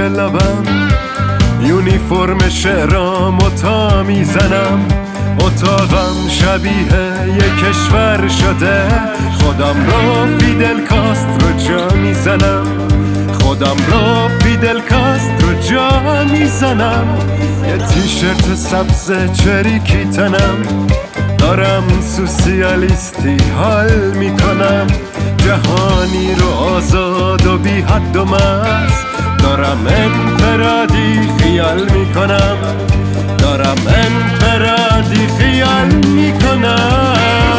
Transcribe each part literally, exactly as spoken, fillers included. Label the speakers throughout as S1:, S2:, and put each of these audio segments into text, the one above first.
S1: لبم، یونیفرم شعرامو تا میزنم. اتاقم شبیه یک کشور شده، خودم رو فیدل کاسترو جا میزنم. خودم رو فیدل کاسترو جا میزنم. یه تیشرت سبز چریکی تنم، دارم سوسیالیستی حال میکنم. جهانی رو آزاد و بی حد و مرز، دارم انفرادی خیال میکنم. دارم انفرادی خیال میکنم.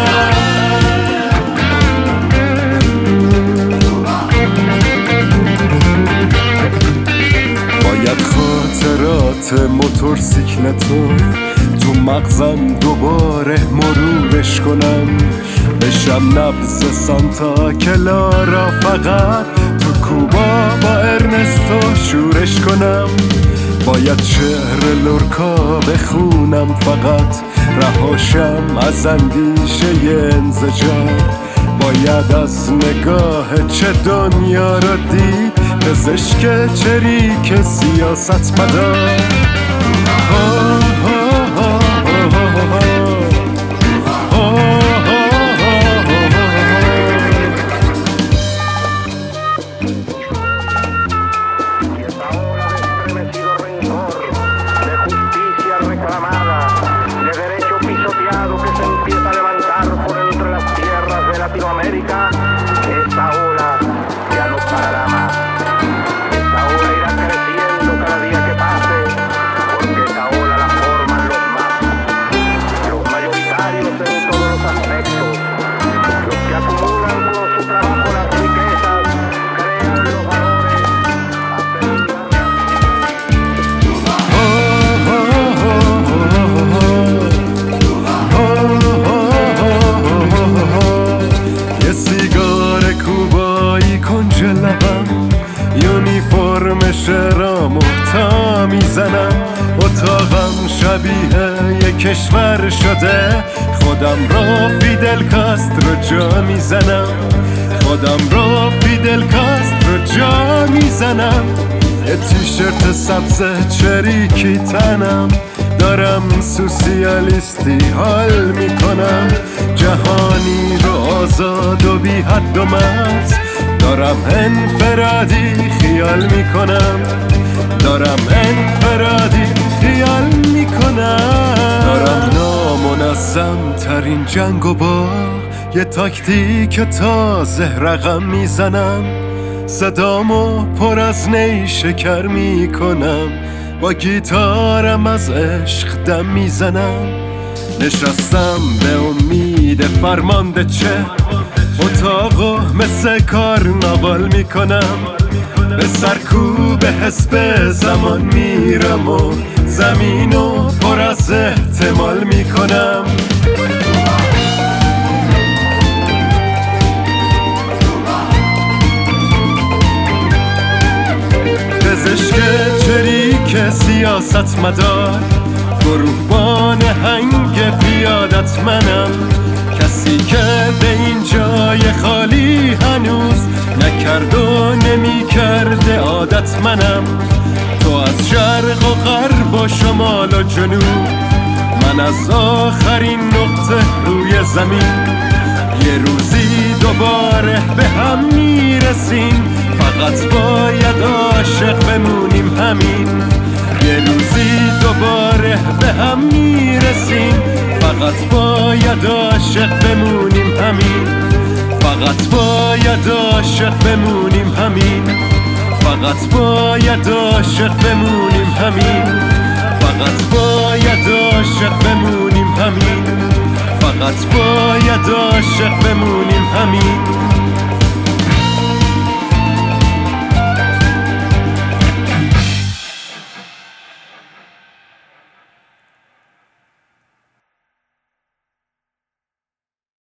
S1: باید خاطرات موتورسیکلتو تو مغزم دوباره مرورش کنم. بشم نبض سانتا کلارا فقط تو کوبا با ارنستو شورش کنم. باید شعر لورکا بخونم فقط، رهاشم از اندیشه انزجار. باید از نگاه چه دنیا رو دید، پزشک چریک سیاست مدار.
S2: Latinoamérica, esta ola ya no parará más. Esta ola irá creciendo cada día que pase, porque esta ola la forman los más, los mayoritarios en todos los aspectos, los que acumulan con su trabajo las riquezas, crean los valores,
S1: یونیفرم شعرامو تا میزنم. اتاقم شبیه یک کشور شده، خودم رو فیدل کاسترو جا میزنم. خودم رو فیدل کاسترو جا میزنم. یه تیشرت سبز چریکی تنم، دارم سوسیالیستی حال میکنم. جهانی رو آزاد و بی حد و مرز، دارم انفرادی خیال میکنم. دارم انفرادی خیال میکنم. دارم نامنظم ترین جنگو با یه تاکتیک تازه رقم میزنم. صدامو پر از نیشکر میکنم، با گیتارم از عشق دم میزنم. نشستم به امید فرمانده چه، اتاقو مثل کارناوال میکنم. به سرکوب حسب زمان میرم و زمینو پر از احتمال میکنم. پزشک چریک سیاست مدار، گروهبان هنگ پیادت منم. کسی که به این جای خالی هنوز نکرد و نمی کرده عادت منم. تو از شرق و غرب و شمال و جنوب، من از آخرین نقطه روی زمین. یه روزی دوباره به هم میرسیم، فقط باید عاشق بمونیم همین. یه روزی دوباره به هم میرسیم، فقط باید عاشق بمونیم همین. فقط باید عاشق بمونیم همین. فقط باید عاشق بمونیم همین. فقط باید عاشق بمونیم همین. فقط باید عاشق بمونیم همین.